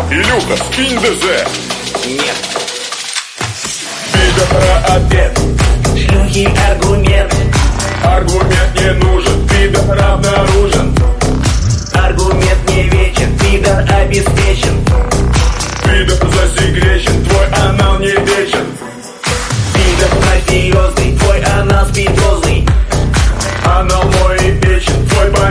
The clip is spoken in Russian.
Илюха, скинь ДЗ. Нет. Пидора ответ. Шлюхи аргумент. Аргумент не нужен, пидор обнаружен. Аргумент не вечен, пидор обеспечен. Пидор засекречен, твой анал не вечен. Пидор мафиозный, твой анал спидозный. Анал мой вечен, твой